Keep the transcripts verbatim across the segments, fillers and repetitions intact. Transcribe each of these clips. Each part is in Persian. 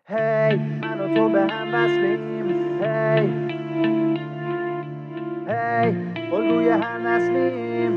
هی من و تو به هم وصلیم، هی هی الگوی هر نسلیم.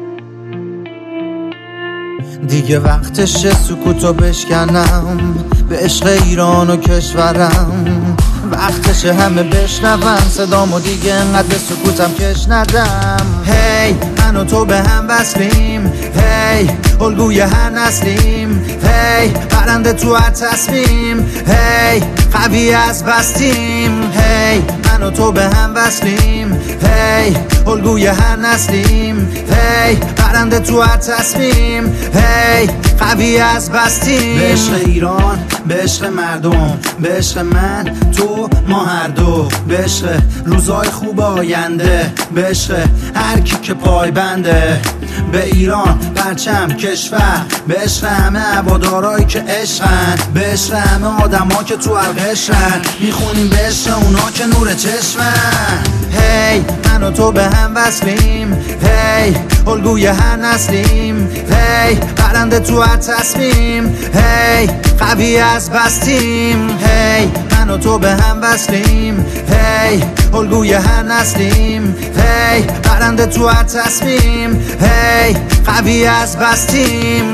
دیگه وقتشه سکوتو بشکنم به عشق ایران و کشورم. وقتشه همه بشنون صدامو دیگه انقدر به سکوتم کش ندم. هی من و تو به هم وصلیم، هی الگوی هر نسلیم. هی برنده تو هر تصمیم، هی قوی از بستیم. هی من و تو به هم وصلیم، هی الگوی هر نسلیم. هی برنده تو هر تصمیم، هی قوی از بستیم. به عشق ایران، به عشق مردم، به عشق من تو ما هر دو. به عشق روزای خوب آینده، به عشق هر کی که پای بنده. به ایران پرچم کشور، به عشق همه هوادارایی که عشقن. به عشق همه آدما که تو هر قشرن. میخونیم به عشق اونا که نور چشمن. هی من و تو به هم وصلیم، هی الگوی هر نسلیم. هی برنده تو هر تصمیم، هی قوی از بستیم. هی من و تو به هم وصلیم، هی الگوی هر نسلیم. هی برنده تو هر تصمیم، هی قوی از بستیم.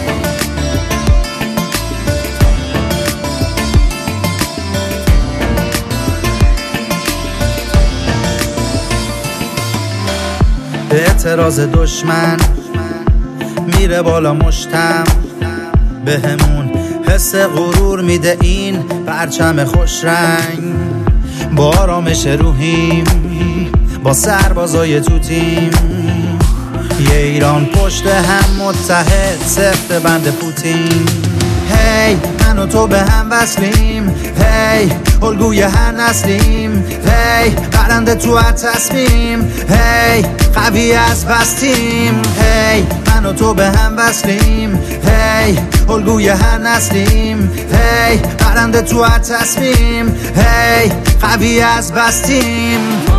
اعتراض دشمن میره بالا مشتم، به همون حس غرور میده این پرچم خوش رنگ. با آرامش روحیم، با سربازای تو تیم. یه ایران پشت هم متحد، سفت بند پوتین. هی من و تو به هم وصلیم، هی الگوی هر نسلیم. هی برنده تو هر تصمیم، هی قوی از بستیم. هی من و تو به هم وصلیم، هی الگوی هر نسلیم. هی برنده تو هر تصمیم، هی قوی از بستیم.